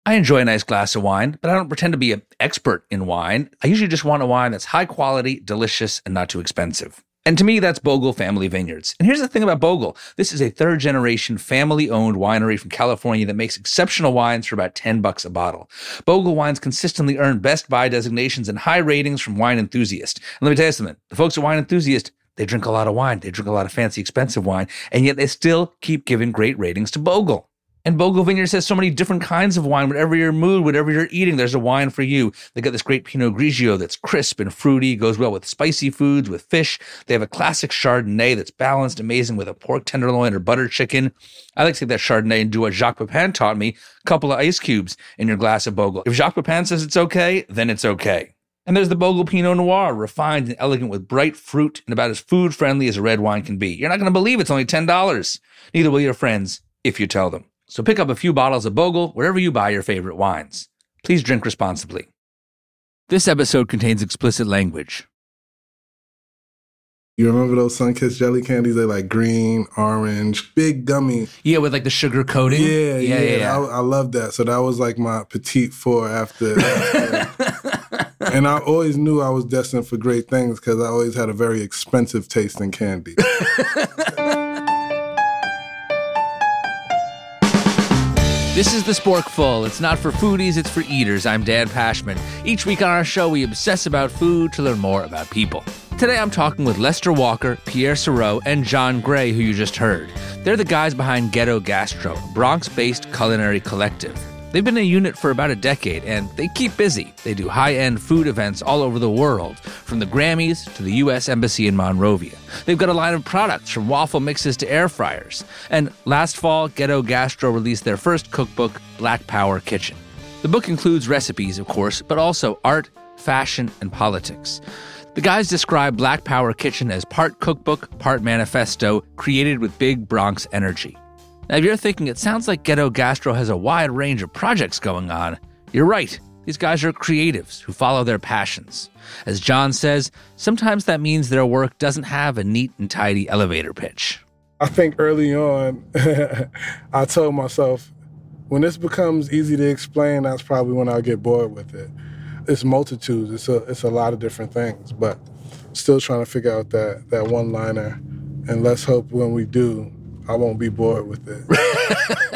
I enjoy a nice glass of wine, but I don't pretend to be an expert in wine. I usually just want a wine that's high quality, delicious, and not too expensive. And to me, that's Bogle Family Vineyards. And here's the thing about Bogle. This is a third-generation, family-owned winery from California that makes exceptional wines for about $10 a bottle. Bogle wines consistently earn Best Buy designations and high ratings from Wine Enthusiast. And let me tell you something. The folks at Wine Enthusiast, they drink a lot of wine. They drink a lot of fancy, expensive wine. And yet they still keep giving great ratings to Bogle. And Bogle Vineyards has so many different kinds of wine. Whatever your mood, whatever you're eating, there's a wine for you. They got this great Pinot Grigio that's crisp and fruity, goes well with spicy foods, with fish. They have a classic Chardonnay that's balanced, amazing with a pork tenderloin or butter chicken. I like to take that Chardonnay and do what Jacques Pepin taught me, a couple of ice cubes in your glass of Bogle. If Jacques Pepin says it's okay, then it's okay. And there's the Bogle Pinot Noir, refined and elegant with bright fruit and about as food-friendly as a red wine can be. You're not going to believe it's only $10. Neither will your friends if you tell them. So pick up a few bottles of Bogle wherever you buy your favorite wines. Please drink responsibly. This episode contains explicit language. You remember those Sunkist jelly candies? They're like green, orange, big gummy. Yeah, with like the sugar coating? Yeah. I love that. So that was like my petite four after. And I always knew I was destined for great things because I always had a very expensive taste in candy. This is The Sporkful. It's not for foodies, it's for eaters. I'm Dan Pashman. Each week on our show, we obsess about food to learn more about people. Today, I'm talking with Lester Walker, Pierre Serrault, and John Gray, who you just heard. They're the guys behind Ghetto Gastro, a Bronx-based culinary collective. They've been a unit for about a decade, and they keep busy. They do high-end food events all over the world, from the Grammys to the U.S. Embassy in Monrovia. They've got a line of products from waffle mixes to air fryers. And last fall, Ghetto Gastro released their first cookbook, Black Power Kitchen. The book includes recipes, of course, but also art, fashion, and politics. The guys describe Black Power Kitchen as part cookbook, part manifesto, created with big Bronx energy. Now, if you're thinking it sounds like Ghetto Gastro has a wide range of projects going on, you're right. These guys are creatives who follow their passions. As John says, sometimes that means their work doesn't have a neat and tidy elevator pitch. I think early on, I told myself, when this becomes easy to explain, that's probably when I'll get bored with it. It's multitudes. It's a lot of different things, but still trying to figure out that one-liner. And let's hope when we do, I won't be bored with it.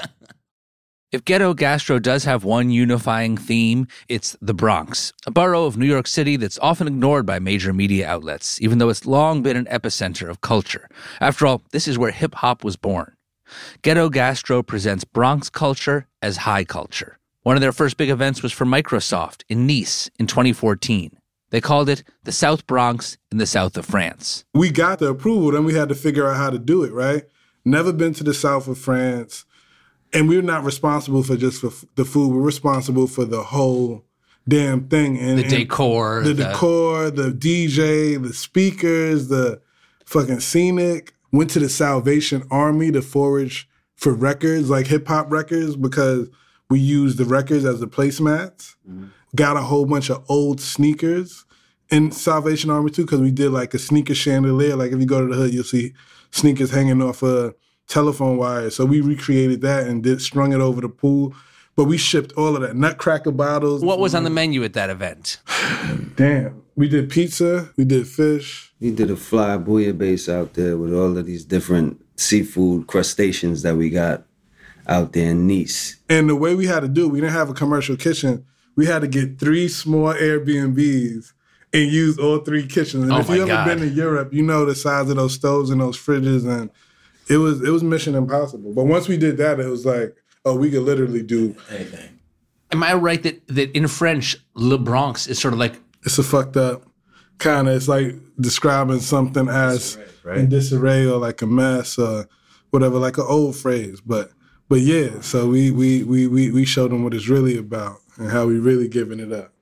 If Ghetto Gastro does have one unifying theme, it's the Bronx, a borough of New York City that's often ignored by major media outlets, even though it's long been an epicenter of culture. After all, this is where hip-hop was born. Ghetto Gastro presents Bronx culture as high culture. One of their first big events was for Microsoft in Nice in 2014. They called it the South Bronx in the south of France. We got the approval, then we had to figure out how to do it, right? Never been to the south of France. And we're not responsible for just for the food. We're responsible for the whole damn thing. And the decor. The decor, the DJ, the speakers, the fucking scenic. Went to the Salvation Army to forage for records, like hip-hop records, because we used the records as the placemats. Mm-hmm. Got a whole bunch of old sneakers in Salvation Army, too, because we did like a sneaker chandelier. Like if you go to the hood, you'll see sneakers hanging off a telephone wire. So we recreated that and strung it over the pool. But we shipped all of that. Nutcracker bottles. What was on the menu at that event? Damn. We did pizza. We did fish. We did a fly bouillabaisse out there with all of these different seafood crustaceans that we got out there in Nice. And the way we had to do it, we didn't have a commercial kitchen. We had to get 3 small Airbnbs and use all 3 kitchens. And if you've ever been to Europe, you know the size of those stoves and those fridges. And it was mission impossible. But once we did that, it was like, oh, we could literally do anything. Am I right that in French, Le Bronx is sort of like... It's a fucked up kind of, it's like describing something as in disarray or like a mess or whatever, like an old phrase. But yeah, so we showed them what it's really about and how we really giving it up.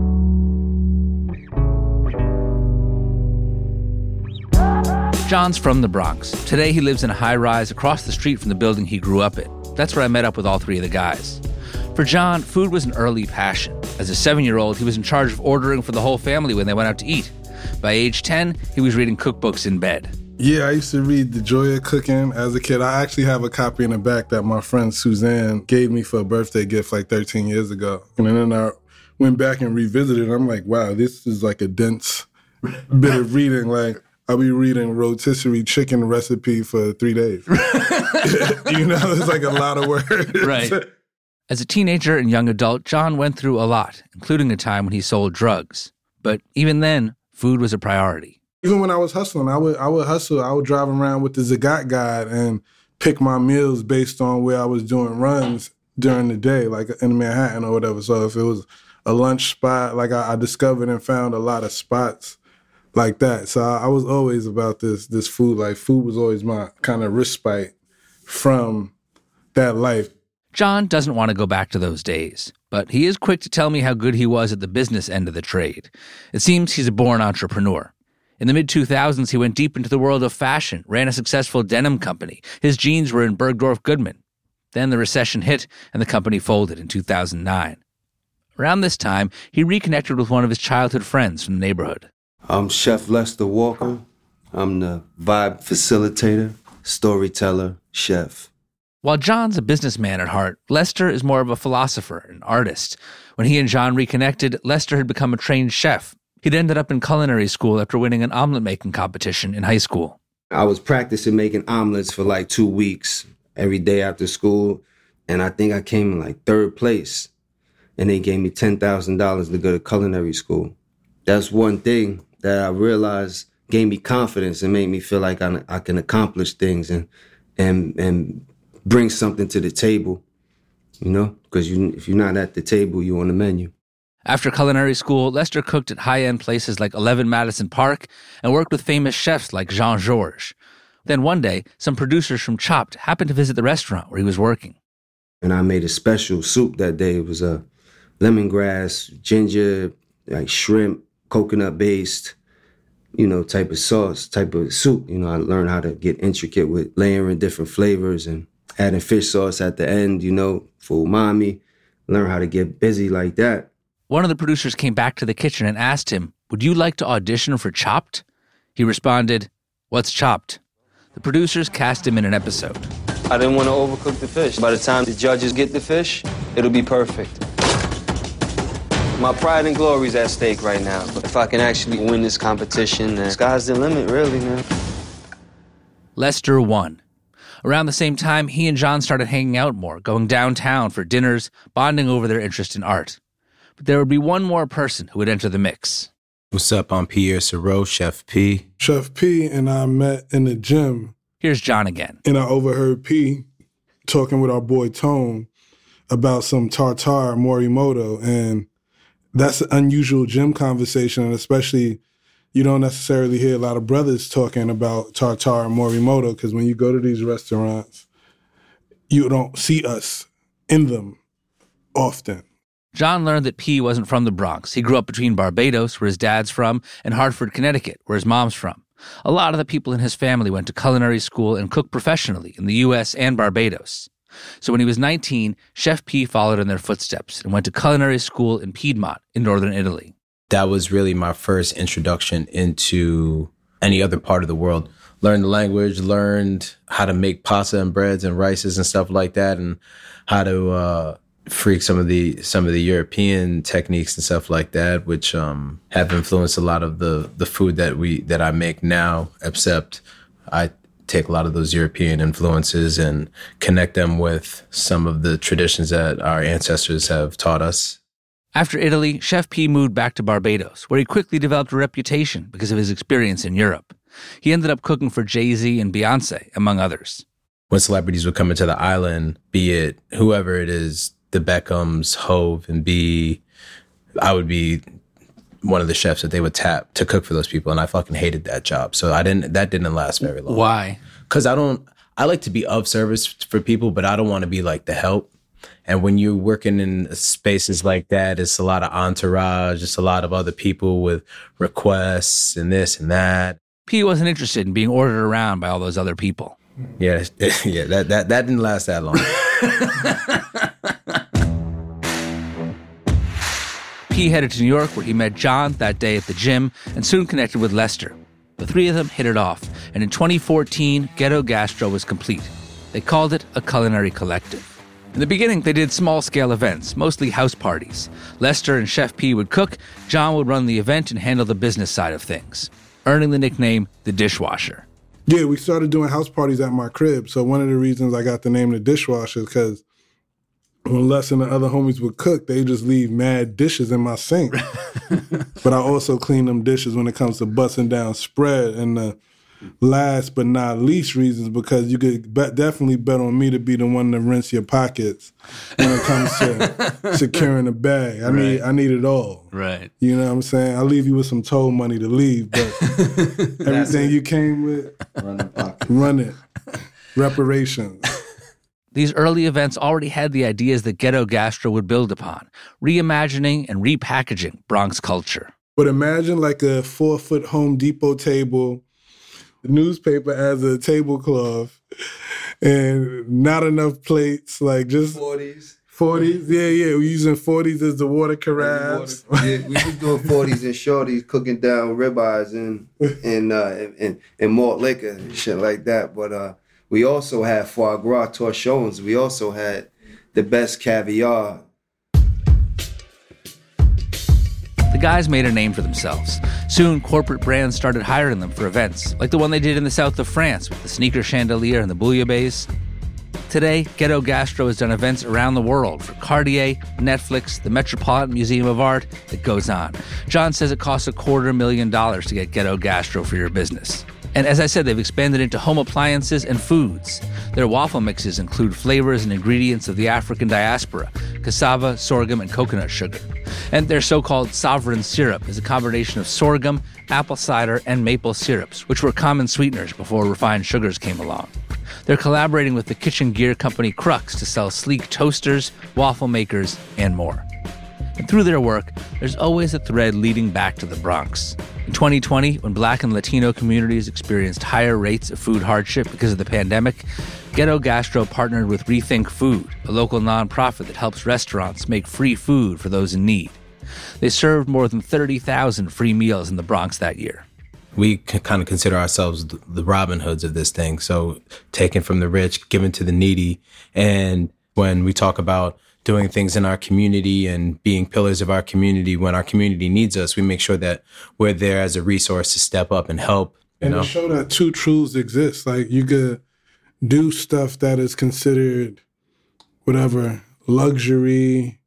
John's from the Bronx. Today he lives in a high-rise across the street from the building he grew up in. That's where I met up with all 3 of the guys. For John, food was an early passion. As a 7-year-old, he was in charge of ordering for the whole family when they went out to eat. By age 10, he was reading cookbooks in bed. Yeah, I used to read The Joy of Cooking as a kid. I actually have a copy in the back that my friend Suzanne gave me for a birthday gift like 13 years ago. And then I went back and revisited it. I'm like, wow, this is like a dense bit of reading. Like, I'll be reading rotisserie chicken recipe for 3 days. You know, it's like a lot of words. Right. As a teenager and young adult, John went through a lot, including a time when he sold drugs. But even then, food was a priority. Even when I was hustling, I would hustle. I would drive around with the Zagat guide and pick my meals based on where I was doing runs during the day, like in Manhattan or whatever. So if it was a lunch spot, like I discovered and found a lot of spots like that. So I was always about this food. Like food was always my kind of respite from that life. John doesn't want to go back to those days, but he is quick to tell me how good he was at the business end of the trade. It seems he's a born entrepreneur. In the mid-2000s, he went deep into the world of fashion, ran a successful denim company. His jeans were in Bergdorf Goodman. Then the recession hit, and the company folded in 2009. Around this time, he reconnected with one of his childhood friends from the neighborhood. I'm Chef Lester Walker. I'm the vibe facilitator, storyteller, chef. While John's a businessman at heart, Lester is more of a philosopher, an artist. When he and John reconnected, Lester had become a trained chef. He'd ended up in culinary school after winning an omelet-making competition in high school. I was practicing making omelets for like 2 weeks every day after school, and I think I came in like 3rd place, and they gave me $10,000 to go to culinary school. That's one thing that I realized gave me confidence and made me feel like I can accomplish things and bring something to the table, you know, because if you're not at the table, you're on the menu. After culinary school, Lester cooked at high-end places like 11 Madison Park and worked with famous chefs like Jean-Georges. Then one day, some producers from Chopped happened to visit the restaurant where he was working. And I made a special soup that day. It was a lemongrass, ginger, like shrimp, coconut-based, you know, type of sauce, type of soup. You know, I learned how to get intricate with layering different flavors and adding fish sauce at the end, you know, for umami. Learn how to get busy like that. One of the producers came back to the kitchen and asked him, "Would you like to audition for Chopped?" He responded, "What's Chopped?" The producers cast him in an episode. I didn't want to overcook the fish. By the time the judges get the fish, it'll be perfect. My pride and glory is at stake right now. But if I can actually win this competition, the sky's the limit, really, man. Lester won. Around the same time, he and John started hanging out more, going downtown for dinners, bonding over their interest in art. But there would be one more person who would enter the mix. What's up? I'm Pierre Sereau, Chef P. Chef P and I met in the gym. Here's John again. And I overheard P talking with our boy Tone about some tartare Morimoto. And that's an unusual gym conversation. And especially, you don't necessarily hear a lot of brothers talking about tartare Morimoto, because when you go to these restaurants, you don't see us in them often. John learned that P wasn't from the Bronx. He grew up between Barbados, where his dad's from, and Hartford, Connecticut, where his mom's from. A lot of the people in his family went to culinary school and cooked professionally in the U.S. and Barbados. So when he was 19, Chef P followed in their footsteps and went to culinary school in Piedmont in northern Italy. That was really my first introduction into any other part of the world. Learned the language, learned how to make pasta and breads and rices and stuff like that, and how to freak some of the European techniques and stuff like that, which have influenced a lot of the food that I make now, except I take a lot of those European influences and connect them with some of the traditions that our ancestors have taught us. After Italy, Chef P moved back to Barbados, where he quickly developed a reputation because of his experience in Europe. He ended up cooking for Jay-Z and Beyonce, among others. When celebrities would come into the island, be it whoever it is, the Beckhams, Hove, and B, I would be one of the chefs that they would tap to cook for those people, and I fucking hated that job. So that didn't last very long. Why? Because I like to be of service for people, but I don't want to be like the help. And when you're working in spaces like that, it's a lot of entourage, it's a lot of other people with requests and this and that. P wasn't interested in being ordered around by all those other people. Yeah, that didn't last that long. P headed to New York, where he met John that day at the gym and soon connected with Lester. The three of them hit it off, And in 2014, Ghetto Gastro was complete. They called it a culinary collective. In the beginning, they did small-scale events, mostly house parties. Lester and Chef P would cook, John would run the event and handle the business side of things, earning the nickname The Dishwasher. Yeah, we started doing house parties at my crib. So one of the reasons I got the name The Dishwasher is because when Les and the other homies would cook, they just leave mad dishes in my sink. But I also clean them dishes when it comes to busting down spread. And the last but not least reasons, because you could definitely bet on me to be the one to rinse your pockets when it comes to securing a bag. I need it all. Right. You know what I'm saying? I'll leave you with some toll money to leave, but everything you came with, run it. Reparations. These early events already had the ideas that Ghetto Gastro would build upon, reimagining and repackaging Bronx culture. But imagine like a 4-foot Home Depot table, newspaper as a tablecloth, and not enough plates, like just 40s. Yeah. We're using 40s as the water carafes. Yeah, we was doing 40s and shorties, cooking down ribeyes and malt liquor and shit like that. But we also had foie gras torchons. We also had the best caviar. The guys made a name for themselves. Soon, corporate brands started hiring them for events, like the one they did in the south of France with the sneaker chandelier and the bouillabaisse. Today, Ghetto Gastro has done events around the world for Cartier, Netflix, the Metropolitan Museum of Art. It goes on. John says it costs $250,000 to get Ghetto Gastro for your business. And as I said, they've expanded into home appliances and foods. Their waffle mixes include flavors and ingredients of the African diaspora, cassava, sorghum, and coconut sugar. And their so-called sovereign syrup is a combination of sorghum, apple cider, and maple syrups, which were common sweeteners before refined sugars came along. They're collaborating with the kitchen gear company Crux to sell sleek toasters, waffle makers, and more. And through their work, there's always a thread leading back to the Bronx. In 2020, when Black and Latino communities experienced higher rates of food hardship because of the pandemic, Ghetto Gastro partnered with Rethink Food, a local nonprofit that helps restaurants make free food for those in need. They served more than 30,000 free meals in the Bronx that year. We can kind of consider ourselves the Robin Hoods of this thing. So taken from the rich, given to the needy. And when we talk about doing things in our community and being pillars of our community, when our community needs us, we make sure that we're there as a resource to step up and help. And to show that two truths exist. Like you could do stuff that is considered whatever, luxury,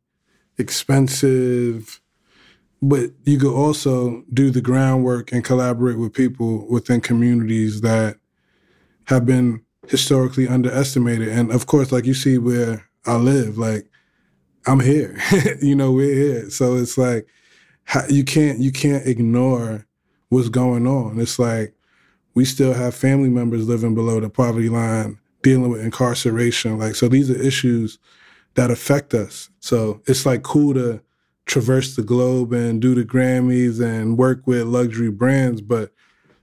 expensive, but you could also do the groundwork and collaborate with people within communities that have been historically underestimated. And of course, like you see where I live, like I'm here, we're here. So it's like, you can't ignore what's going on. It's like, we still have family members living below the poverty line, dealing with incarceration. Like, so these are issues that affect us. So it's like cool to traverse the globe and do the Grammys and work with luxury brands, but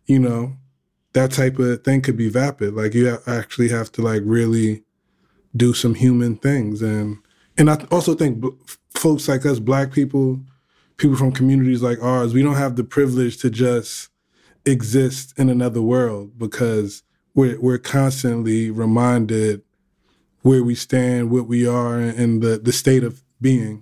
that type of thing could be vapid. Like you actually have to like really do some human things. And I also think folks like us, Black people from communities like ours, we don't have the privilege to just exist in another world because we're constantly reminded where we stand, what we are, and the state of being.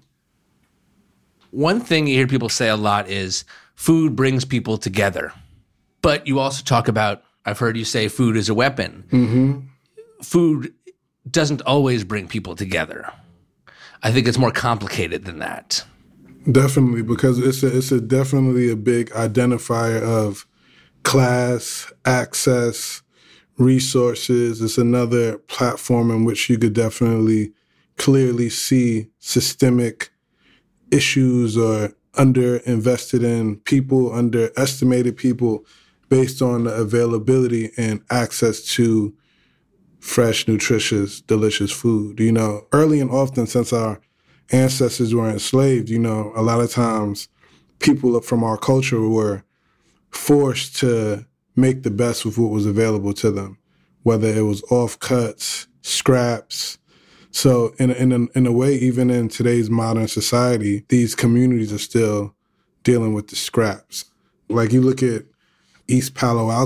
One thing you hear people say a lot is food brings people together. But you also talk about, I've heard you say food is a weapon. Mm-hmm. Food doesn't always bring people together. I think it's more complicated than that. Definitely, because it's definitely a big identifier of class, access, resources. It's another platform in which you could definitely clearly see systemic issues or underinvested in people, underestimated people based on the availability and access to fresh, nutritious, delicious food. Early and often since our ancestors were enslaved, a lot of times people from our culture were forced to make the best with what was available to them, whether it was offcuts, scraps. So in a way, even in today's modern society, these communities are still dealing with the scraps. Like you look at East Palo Alto,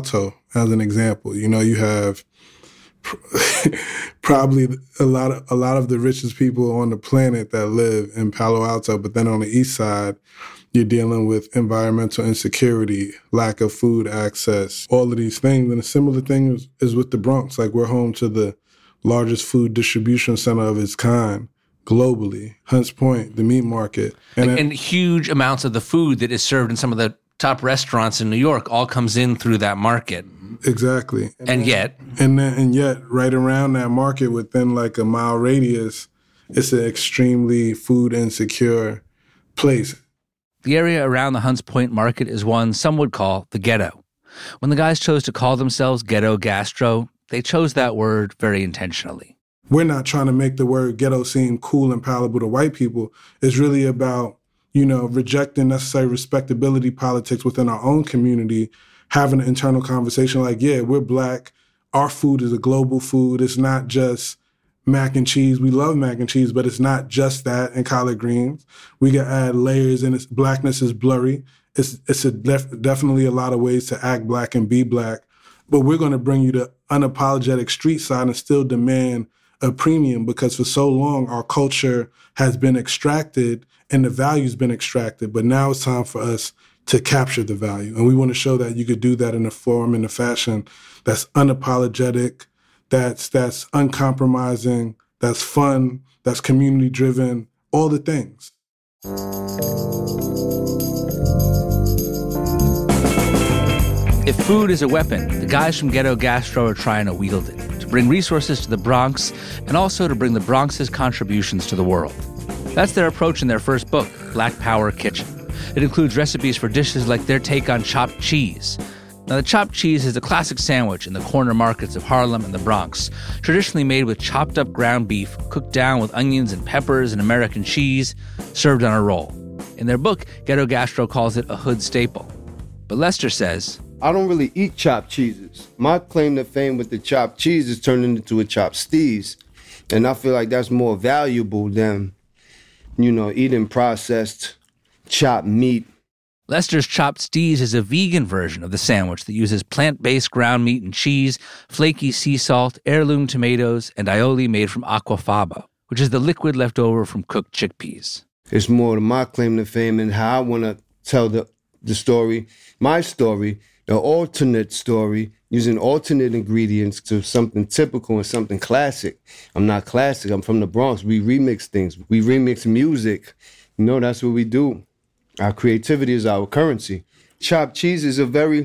as an example. You know, you have probably a lot of the richest people on the planet that live in Palo Alto, but then on the east side, you're dealing with environmental insecurity, lack of food access, all of these things. And a similar thing is with the Bronx. Like, we're home to the largest food distribution center of its kind globally, Hunts Point, the meat market. And huge amounts of the food that is served in some of the top restaurants in New York all comes in through that market. Exactly. And yet, right around that market, within like a mile radius, it's an extremely food insecure place. the area around the Hunts Point market is one some would call the ghetto. When the guys chose to call themselves Ghetto Gastro, they chose that word very intentionally. We're not trying to make the word ghetto seem cool and palatable to white people. It's really about, rejecting necessary respectability politics within our own community, having an internal conversation like, yeah, we're Black. Our food is a global food. It's not just mac and cheese. We love mac and cheese, but it's not just that and collard greens. We can add layers, and Blackness is blurry. It's definitely a lot of ways to act Black and be Black. But we're going to bring you the unapologetic street side and still demand a premium, because for so long our culture has been extracted and the value's been extracted. But now it's time for us to capture the value. And we want to show that you could do that in a form, in a fashion that's unapologetic, that's uncompromising, that's fun, that's community driven, all the things. If food is a weapon, the guys from Ghetto Gastro are trying to wield it, to bring resources to the Bronx and also to bring the Bronx's contributions to the world. That's their approach in their first book, Black Power Kitchen. It includes recipes for dishes like their take on chopped cheese. Now, the chopped cheese is a classic sandwich in the corner markets of Harlem and the Bronx, traditionally made with chopped up ground beef, cooked down with onions and peppers and American cheese, served on a roll. In their book, Ghetto Gastro calls it a hood staple. But Lester says, I don't really eat chopped cheeses. My claim to fame with the chopped cheese is turning into a chopped steez. And I feel like that's more valuable than, eating processed chopped meat. Lester's chopped steez is a vegan version of the sandwich that uses plant-based ground meat and cheese, flaky sea salt, heirloom tomatoes, and aioli made from aquafaba, which is the liquid left over from cooked chickpeas. It's more to my claim to fame and how I want to tell the story, my story, an alternate story, using alternate ingredients to something typical and something classic. I'm not classic. I'm from the Bronx. We remix things. We remix music. That's what we do. Our creativity is our currency. Chopped cheese is a very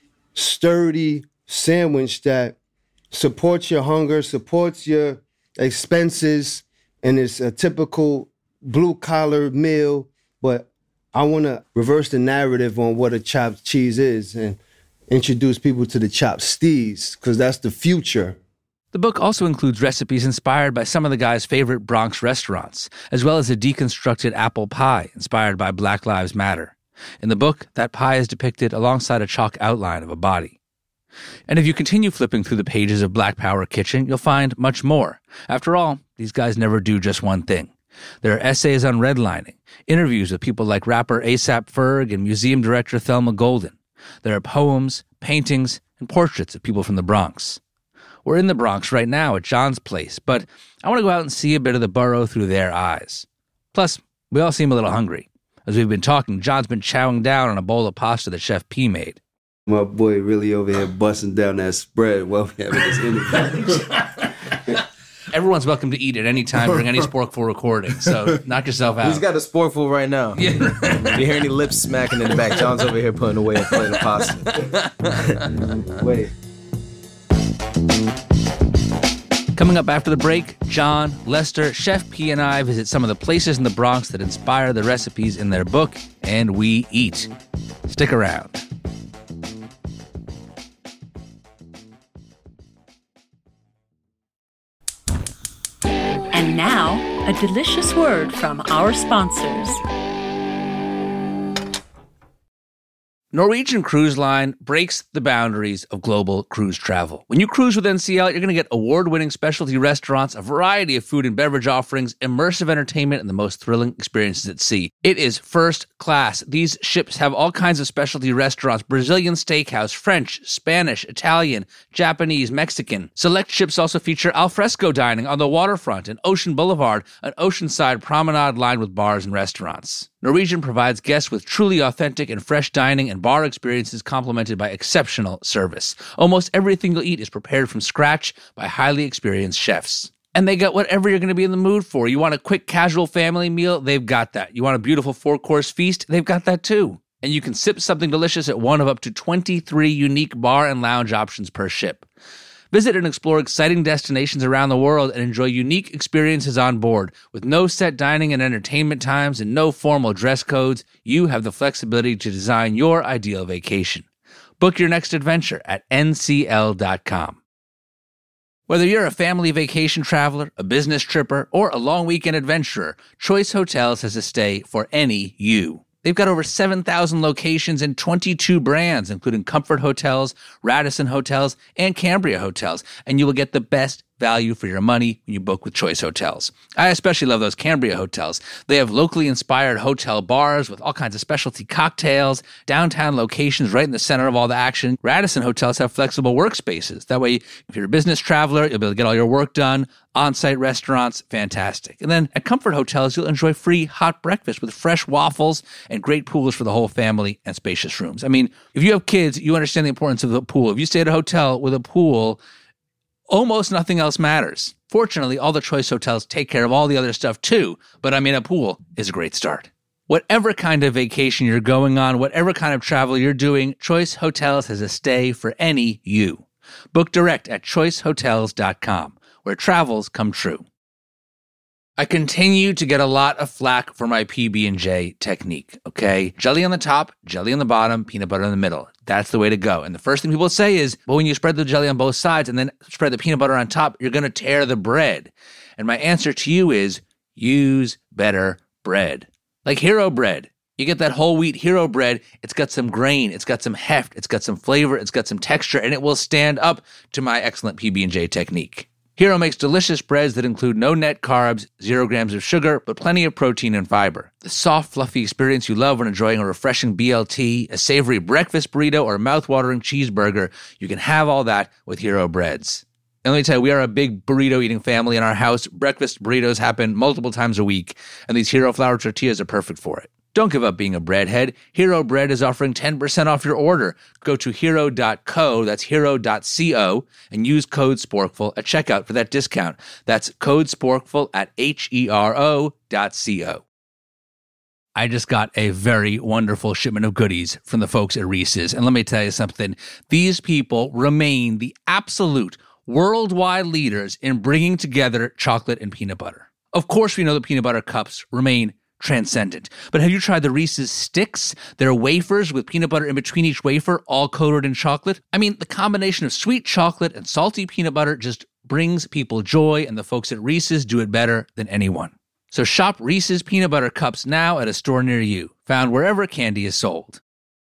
sturdy sandwich that supports your hunger, supports your expenses, and it's a typical blue-collar meal. But I want to reverse the narrative on what a chopped cheese is and introduce people to the chopped steez, because that's the future. The book also includes recipes inspired by some of the guys' favorite Bronx restaurants, as well as a deconstructed apple pie inspired by Black Lives Matter. In the book, that pie is depicted alongside a chalk outline of a body. And if you continue flipping through the pages of Black Power Kitchen, you'll find much more. After all, these guys never do just one thing. There are essays on redlining, interviews with people like rapper A$AP Ferg and museum director Thelma Golden. There are poems, paintings, and portraits of people from the Bronx. We're in the Bronx right now at John's place, but I want to go out and see a bit of the borough through their eyes. Plus, we all seem a little hungry. As we've been talking, John's been chowing down on a bowl of pasta that Chef P made. My boy really over here busting down that spread while we're having this interview. Everyone's welcome to eat at any time during any Sporkful recording, so knock yourself out. He's got a Sporkful right now. Yeah. You hear any lips smacking in the back? John's over here putting away a plate of pasta. Wait. Coming up after the break, John, Lester, Chef P, and I visit some of the places in the Bronx that inspire the recipes in their book, and we eat. Stick around. And now, a delicious word from our sponsors. Norwegian Cruise Line breaks the boundaries of global cruise travel. When you cruise with NCL, you're going to get award-winning specialty restaurants, a variety of food and beverage offerings, immersive entertainment, and the most thrilling experiences at sea. It is first class. These ships have all kinds of specialty restaurants: Brazilian steakhouse, French, Spanish, Italian, Japanese, Mexican. Select ships also feature alfresco dining on the waterfront and Ocean Boulevard, an oceanside promenade lined with bars and restaurants. Norwegian provides guests with truly authentic and fresh dining and bar experiences complemented by exceptional service. Almost everything you'll eat is prepared from scratch by highly experienced chefs. And they got whatever you're going to be in the mood for. You want a quick, casual family meal? They've got that. You want a beautiful 4-course feast? They've got that too. And you can sip something delicious at one of up to 23 unique bar and lounge options per ship. Visit and explore exciting destinations around the world and enjoy unique experiences on board. With no set dining and entertainment times and no formal dress codes, you have the flexibility to design your ideal vacation. Book your next adventure at ncl.com. Whether you're a family vacation traveler, a business tripper, or a long weekend adventurer, Choice Hotels has a stay for any you. They've got over 7,000 locations and 22 brands, including Comfort Hotels, Radisson Hotels, and Cambria Hotels, and you will get the best value for your money when you book with Choice Hotels. I especially love those Cambria hotels. They have locally inspired hotel bars with all kinds of specialty cocktails, downtown locations right in the center of all the action. Radisson hotels have flexible workspaces. That way, if you're a business traveler, you'll be able to get all your work done. On-site restaurants, fantastic. And then at Comfort Hotels, you'll enjoy free hot breakfast with fresh waffles and great pools for the whole family and spacious rooms. I mean, if you have kids, you understand the importance of the pool. If you stay at a hotel with a pool, almost nothing else matters. Fortunately, all the Choice Hotels take care of all the other stuff too, but I mean, a pool is a great start. Whatever kind of vacation you're going on, whatever kind of travel you're doing, Choice Hotels has a stay for any you. Book direct at choicehotels.com, where travels come true. I continue to get a lot of flack for my PB&J technique, okay? Jelly on the top, jelly on the bottom, peanut butter in the middle. That's the way to go. And the first thing people say is, well, when you spread the jelly on both sides and then spread the peanut butter on top, you're going to tear the bread. And my answer to you is, use better bread. Like Hero Bread. You get that whole wheat Hero Bread, it's got some grain, it's got some heft, it's got some flavor, it's got some texture, and it will stand up to my excellent PB&J technique. Hero makes delicious breads that include no net carbs, 0 grams of sugar, but plenty of protein and fiber. The soft, fluffy experience you love when enjoying a refreshing BLT, a savory breakfast burrito, or a mouth-watering cheeseburger, you can have all that with Hero Breads. And let me tell you, we are a big burrito-eating family in our house. Breakfast burritos happen multiple times a week, and these Hero flour tortillas are perfect for it. Don't give up being a breadhead. Hero Bread is offering 10% off your order. Go to hero.co, that's hero.co, and use code SPORKFUL at checkout for that discount. That's code SPORKFUL at hero.co. I just got a very wonderful shipment of goodies from the folks at Reese's. And let me tell you something. These people remain the absolute worldwide leaders in bringing together chocolate and peanut butter. Of course, we know that peanut butter cups remain transcendent. But have you tried the Reese's Sticks? They're wafers with peanut butter in between each wafer, all coated in chocolate. I mean, the combination of sweet chocolate and salty peanut butter just brings people joy, and the folks at Reese's do it better than anyone. So shop Reese's Peanut Butter Cups now at a store near you, found wherever candy is sold.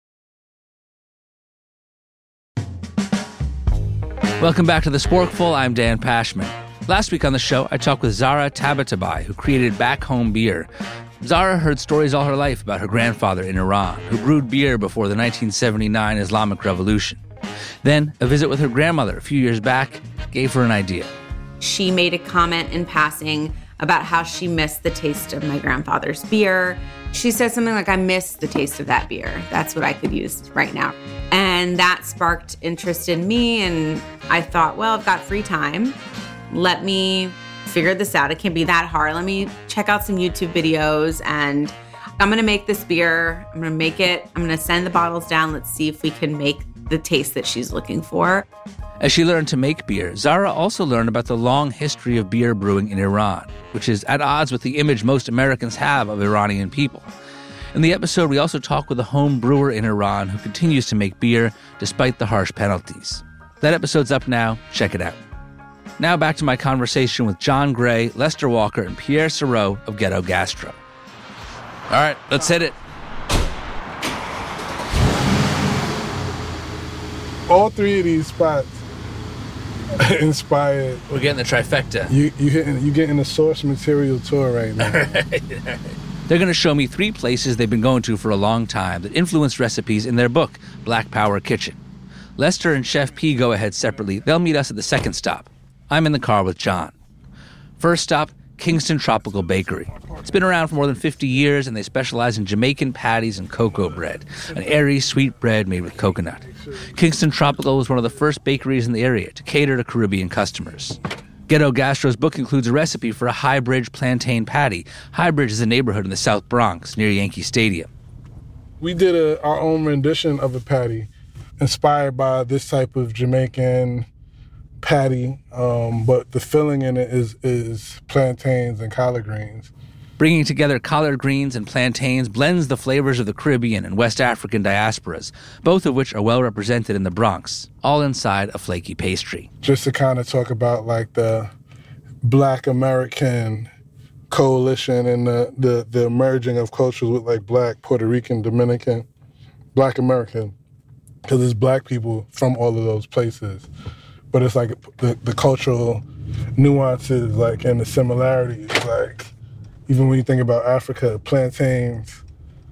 Welcome back to The Sporkful. I'm Dan Pashman. Last week on the show, I talked with Zara Tabatabai, who created Back Home Beer. Zara heard stories all her life about her grandfather in Iran, who brewed beer before the 1979 Islamic Revolution. Then, a visit with her grandmother a few years back gave her an idea. She made a comment in passing about how she missed the taste of my grandfather's beer. She said something like, I miss the taste of that beer. That's what I could use right now. And that sparked interest in me, and I thought, well, I've got free time. Let me figure this out. It can't be that hard. Let me check out some YouTube videos, and I'm going to make this beer. I'm going to make it. I'm going to send the bottles down. Let's see if we can make the taste that she's looking for. As she learned to make beer, Zara also learned about the long history of beer brewing in Iran, which is at odds with the image most Americans have of Iranian people. In the episode, we also talk with a home brewer in Iran who continues to make beer despite the harsh penalties. That episode's up now. Check it out. Now back to my conversation with John Gray, Lester Walker, and Pierre Sirot of Ghetto Gastro. All right, let's hit it. All three of these spots inspired. We're getting the trifecta. You getting the source material tour right now. They're going to show me 3 places they've been going to for a long time that influenced recipes in their book, Black Power Kitchen. Lester and Chef P go ahead separately. They'll meet us at the second stop. I'm in the car with John. First stop, Kingston Tropical Bakery. It's been around for more than 50 years, and they specialize in Jamaican patties and cocoa bread, an airy, sweet bread made with coconut. Kingston Tropical was one of the first bakeries in the area to cater to Caribbean customers. Ghetto Gastro's book includes a recipe for a High Bridge plantain patty. High Bridge is a neighborhood in the South Bronx, near Yankee Stadium. We did our own rendition of a patty, inspired by this type of Jamaican patty, but the filling in it is plantains and collard greens. Bringing together collard greens and plantains blends the flavors of the Caribbean and West African diasporas, both of which are well represented in the Bronx, all inside a flaky pastry. Just to kind of talk about like the Black American coalition and the merging of cultures with like Black, Puerto Rican, Dominican, Black American, because it's Black people from all of those places. But it's like the cultural nuances, like, and the similarities, like, even when you think about Africa, plantains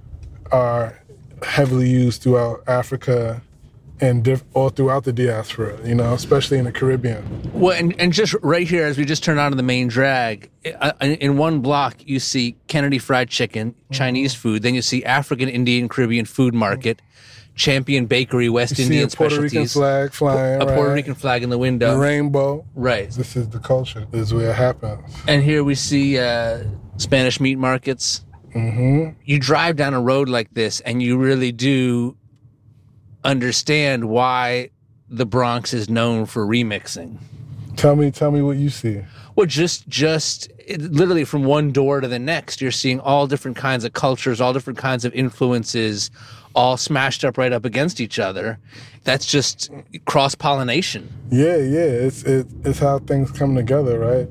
are heavily used throughout Africa and all throughout the diaspora, you know, especially in the Caribbean. Well, and just right here, as we just turn onto the main drag, in one block, you see Kennedy Fried Chicken, Chinese food. Then you see African, Indian, Caribbean Food Market, Champion Bakery, West Indian Puerto Specialties. Rican flag flying, a Puerto Rican flag in the window. The rainbow. Right. This is the culture. This is where it happens. And here we see Spanish meat markets. Mm-hmm. You drive down a road like this, and you really do understand why the Bronx is known for remixing. Tell me what you see. Well, just literally from one door to the next, you're seeing all different kinds of cultures, all different kinds of influences, all smashed up right up against each other. That's just cross-pollination. Yeah. It's how things come together, right?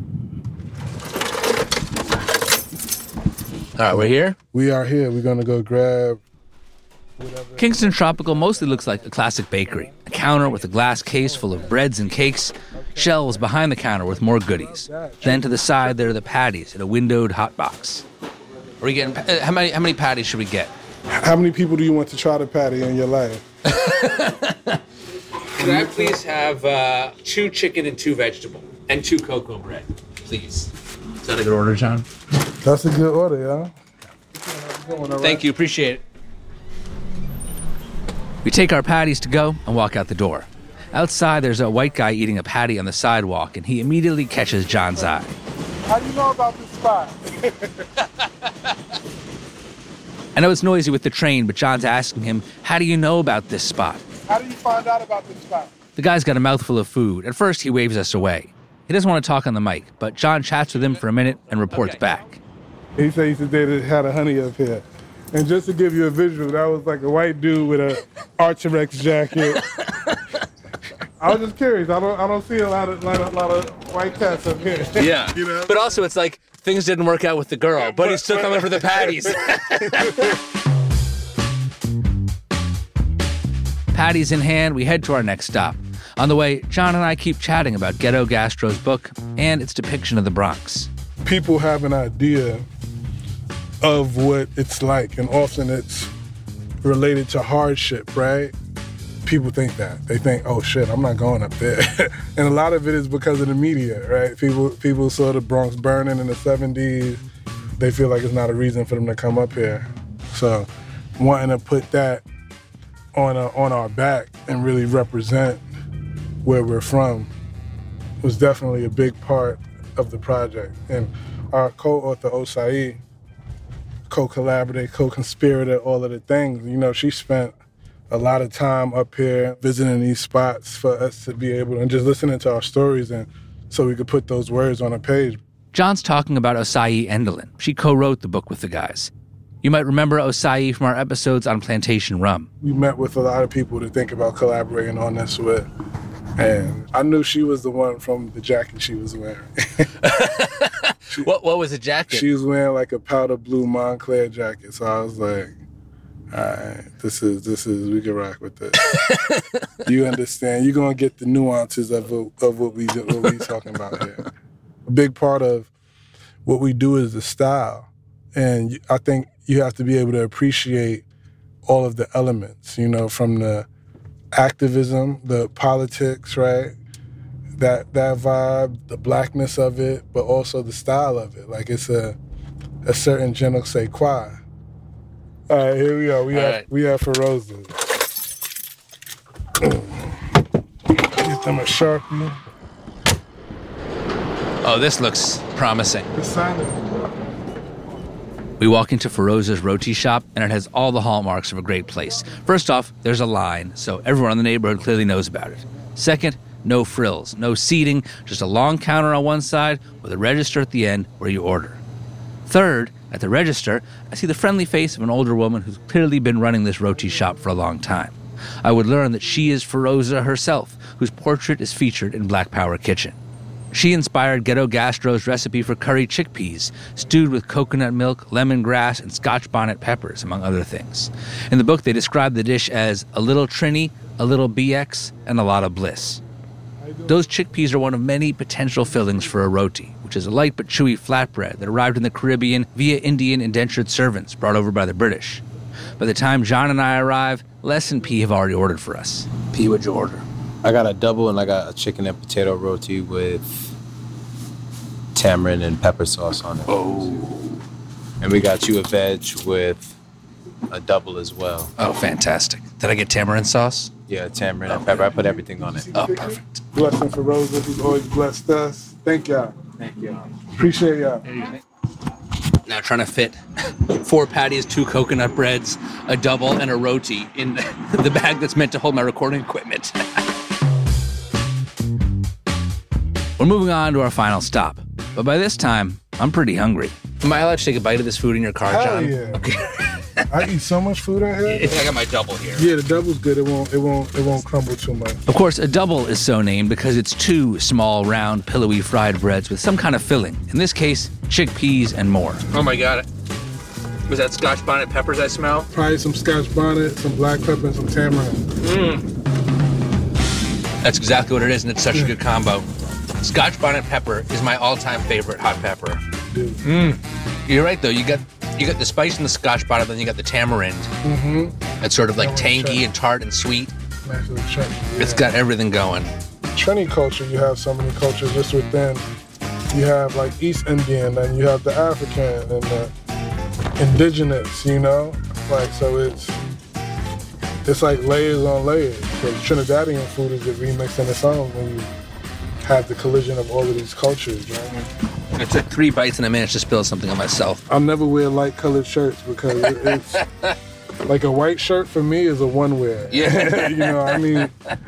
All right, we're here? We are here. We're going to go grab whatever. Kingston Tropical mostly looks like a classic bakery. A counter with a glass case full of breads and cakes, shelves behind the counter with more goodies. Then to the side, there are the patties in a windowed hot box. Are we getting, how many patties should we get? How many people do you want to try the patty in your life? Could I please have 2 chicken and 2 vegetable and 2 cocoa bread, please? Is that a good order, John? That's a good order, yeah. Thank you, appreciate it. We take our patties to go and walk out the door. Outside, there's a white guy eating a patty on the sidewalk, and he immediately catches John's eye. How do you know about this spot? I know it's noisy with the train, but John's asking him, how do you know about this spot? How do you find out about this spot? The guy's got a mouthful of food. At first, he waves us away. He doesn't want to talk on the mic, but John chats with him for a minute and reports back. He said they had a honey up here. And just to give you a visual, that was like a white dude with a Archerex jacket. I was just curious. I don't see a lot of white cats up here. Yeah. You know? But also, it's like things didn't work out with the girl, but he's still coming for the patties. Patties in hand, we head to our next stop. On the way, John and I keep chatting about Ghetto Gastro's book and its depiction of the Bronx. People have an idea of what it's like, and often it's related to hardship, right? People think that. They think, oh shit, I'm not going up there. And a lot of it is because of the media, right? People saw the Bronx burning in the 70s. They feel like it's not a reason for them to come up here. So wanting to put that on our back and really represent where we're from was definitely a big part of the project. And our co-author, Osai, co-collaborator, co-conspirator, all of the things, you know, she spent a lot of time up here visiting these spots for us to be able to, and just listening to our stories, and so we could put those words on a page. John's talking about Osai Endelin. She co-wrote the book with the guys. You might remember Osai from our episodes on Plantation Rum. We met with a lot of people to think about collaborating on this with, and I knew she was the one from the jacket she was wearing. What was the jacket? She was wearing like a powder blue Montclair jacket, so I was like, All right, this is we can rock with this. You understand? You're gonna get the nuances of what we talking about here. A big part of what we do is the style, and I think you have to be able to appreciate all of the elements. You know, from the activism, the politics, right? That vibe, the blackness of it, but also the style of it. Like it's a certain je ne sais quoi. All right, here we are. We have Feroza. Get them a Sharpie. Oh, this looks promising. The sign of We walk into Feroza's roti shop, and it has all the hallmarks of a great place. First off, there's a line, so everyone in the neighborhood clearly knows about it. Second, no frills, no seating, just a long counter on one side with a register at the end where you order. Third, at the register, I see the friendly face of an older woman who's clearly been running this roti shop for a long time. I would learn that she is Feroza herself, whose portrait is featured in Black Power Kitchen. She inspired Ghetto Gastro's recipe for curry chickpeas, stewed with coconut milk, lemongrass, and Scotch bonnet peppers, among other things. In the book, they describe the dish as a little Trini, a little BX, and a lot of bliss. Those chickpeas are one of many potential fillings for a roti, which is a light but chewy flatbread that arrived in the Caribbean via Indian indentured servants brought over by the British. By the time John and I arrive, Les and P have already ordered for us. P, what'd you order? I got a double and I got a chicken and potato roti with tamarind and pepper sauce on it. Oh. And we got you a veg with a double as well. Oh, fantastic. Did I get tamarind sauce? Yeah, tamarind and pepper. I put everything on it. Oh, perfect. Blessing Feroza, who's always blessed us. Thank y'all. Thank you. Appreciate y'all. Now trying to fit 4 patties, 2 coconut breads, a double, and a roti in the bag that's meant to hold my recording equipment. We're moving on to our final stop. But by this time, I'm pretty hungry. Am I allowed to take a bite of this food in your car, Hell John? yeah. Okay. I eat so much food out here. I got my double here. Yeah, the double's good. It won't crumble too much. Of course, a double is so named because it's 2 small, round, pillowy fried breads with some kind of filling. In this case, chickpeas and more. Oh my God. Was that Scotch bonnet peppers I smell? Probably some Scotch bonnet, some black pepper, and some tamarind. That's exactly what it is, and it's such a good combo. Scotch bonnet pepper is my all-time favorite hot pepper. Dude. You're right, though. You got the spice in the Scotch bonnet, then you got the tamarind. Mm-hmm. It's sort of like tangy and tart and sweet. Nice little chutney. Yeah. It's got everything going. Trini culture, you have so many cultures just within. You have like East Indian, and you have the African and the indigenous, you know? Like, so it's like layers on layers. Because Trinidadian food is a remix in its own when you have the collision of all of these cultures, right? I took 3 bites and I managed to spill something on myself. I'll never wear light colored shirts because it's like a white shirt for me is a one wear. Yeah. You know what I mean?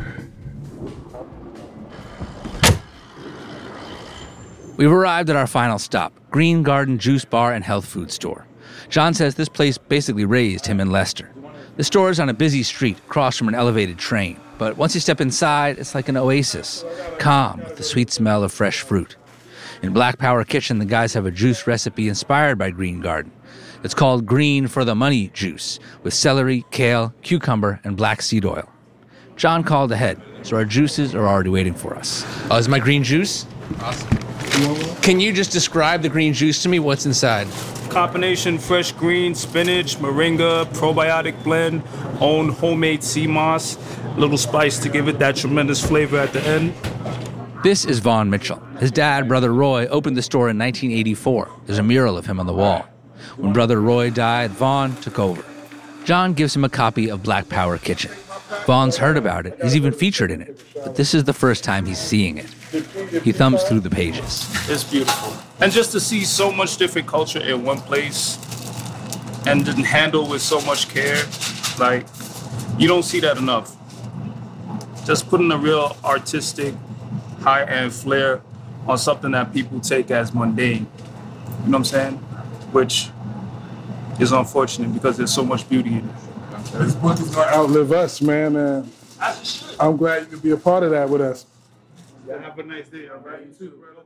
We've arrived at our final stop, Green Garden Juice Bar and Health Food Store. John says this place basically raised him and Lester. The store is on a busy street across from an elevated train, but once you step inside, it's like an oasis, calm with the sweet smell of fresh fruit. In Black Power Kitchen, the guys have a juice recipe inspired by Green Garden. It's called Green for the Money Juice, with celery, kale, cucumber, and black seed oil. John called ahead, so our juices are already waiting for us. Oh, is my green juice? Awesome. Can you just describe the green juice to me? What's inside? Combination fresh green, spinach, moringa, probiotic blend, own homemade sea moss, little spice to give it that tremendous flavor at the end. This is Vaughn Mitchell. His dad, Brother Roy, opened the store in 1984. There's a mural of him on the wall. When Brother Roy died, Vaughn took over. John gives him a copy of Black Power Kitchen. Vaughn's heard about it. He's even featured in it. But this is the first time he's seeing it. He thumbs through the pages. It's beautiful. And just to see so much different culture in one place and then handled with so much care, like, you don't see that enough. Just putting a real artistic, high-end flair on something that people take as mundane. You know what I'm saying? Which is unfortunate because there's so much beauty in it. This book is going to outlive us, man. And I'm glad you could be a part of that with us. Yeah, have a nice day, all right? You too, bro.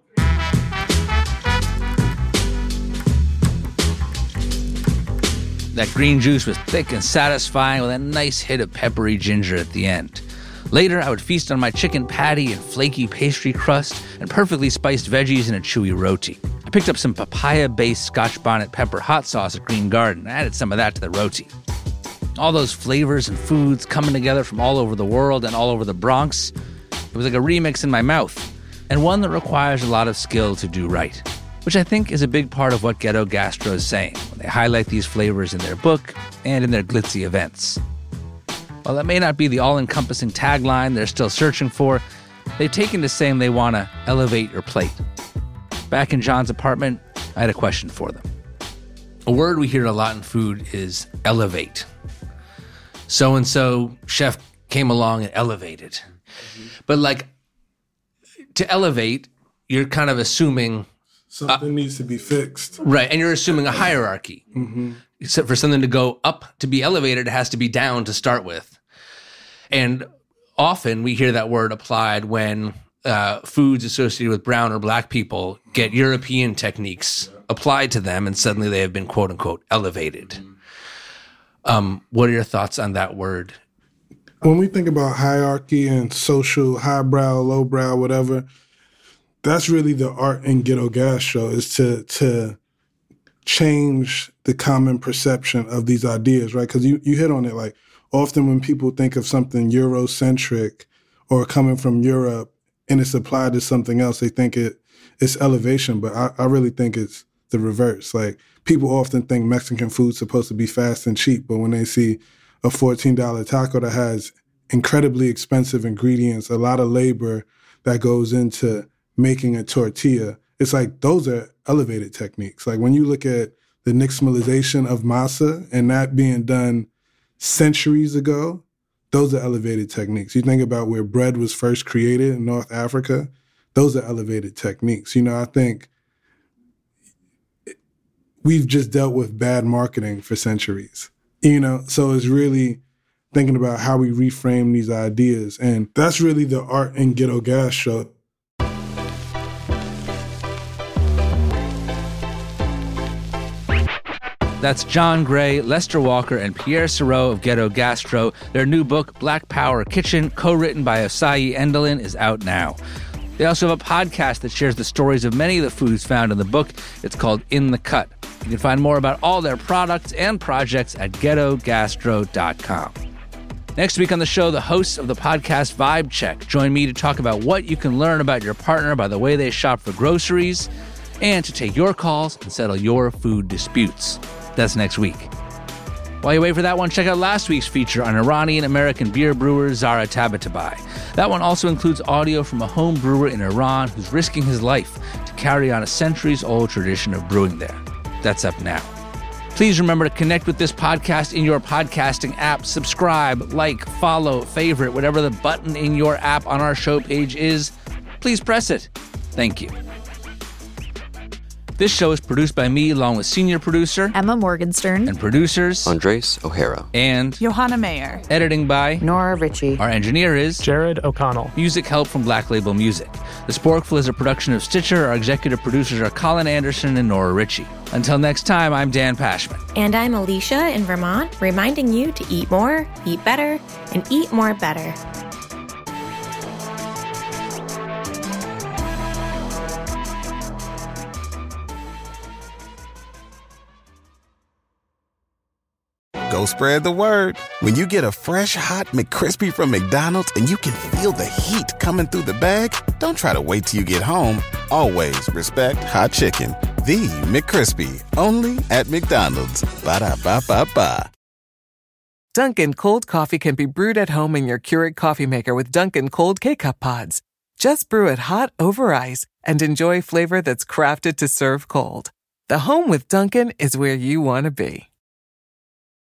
That green juice was thick and satisfying with a nice hit of peppery ginger at the end. Later, I would feast on my chicken patty and flaky pastry crust and perfectly spiced veggies in a chewy roti. I picked up some papaya-based Scotch bonnet pepper hot sauce at Green Garden and added some of that to the roti. All those flavors and foods coming together from all over the world and all over the Bronx. It was like a remix in my mouth, and one that requires a lot of skill to do right, which I think is a big part of what Ghetto Gastro is saying when they highlight these flavors in their book and in their glitzy events. While that may not be the all-encompassing tagline they're still searching for, they've taken to saying they want to elevate your plate. Back in John's apartment, I had a question for them. A word we hear a lot in food is elevate. So-and-so chef came along and elevated. But like, to elevate, you're kind of assuming... Something needs to be fixed. Right, and you're assuming a hierarchy. Mm-hmm. So for something to go up to be elevated, it has to be down to start with. And often we hear that word applied when foods associated with brown or black people get European techniques applied to them, and suddenly they have been quote unquote elevated. What are your thoughts on that word? When we think about hierarchy and social, highbrow, lowbrow, whatever, that's really the art in Ghetto Gastro, is to change the common perception of these ideas, right? Because you hit on it, like often when people think of something Eurocentric or coming from Europe and it's applied to something else, they think it's elevation, but I really think it's the reverse. Like people often think Mexican food's supposed to be fast and cheap, but when they see a $14 taco that has incredibly expensive ingredients, a lot of labor that goes into making a tortilla, it's like those are elevated techniques. Like when you look at the nixtamalization of masa and that being done centuries ago, those are elevated techniques. You think about where bread was first created in North Africa, those are elevated techniques. You know, I think we've just dealt with bad marketing for centuries, you know, so it's really thinking about how we reframe these ideas. And that's really the art in Ghetto Gastro. That's John Gray, Lester Walker, and Pierre Serrault of Ghetto Gastro. Their new book, Black Power Kitchen, co-written by Osai Endelin, is out now. They also have a podcast that shares the stories of many of the foods found in the book. It's called In the Cut. You can find more about all their products and projects at ghettogastro.com. Next week on the show, the hosts of the podcast Vibe Check join me to talk about what you can learn about your partner by the way they shop for groceries, and to take your calls and settle your food disputes. That's next week. While you wait for that one, check out last week's feature on Iranian-American beer brewer Zara Tabatabai. That one also includes audio from a home brewer in Iran who's risking his life to carry on a centuries-old tradition of brewing there. That's up now. Please remember to connect with this podcast in your podcasting app. Subscribe, like, follow, favorite, whatever the button in your app on our show page is. Please press it. Thank you. This show is produced by me along with senior producer Emma Morgenstern and producers Andres O'Hara and Johanna Mayer. Editing by Nora Ritchie. Our engineer is Jared O'Connell. Music help from Black Label Music. The Sporkful is a production of Stitcher. Our executive producers are Colin Anderson and Nora Ritchie. Until next time, I'm Dan Pashman. And I'm Alicia in Vermont, reminding you to eat more, eat better, and eat more better. Go spread the word. When you get a fresh, hot McCrispy from McDonald's and you can feel the heat coming through the bag, don't try to wait till you get home. Always respect hot chicken. The McCrispy, only at McDonald's. Ba-da-ba-ba-ba. Dunkin' Cold Coffee can be brewed at home in your Keurig coffee maker with Dunkin' Cold K-Cup pods. Just brew it hot over ice and enjoy flavor that's crafted to serve cold. The home with Dunkin' is where you want to be.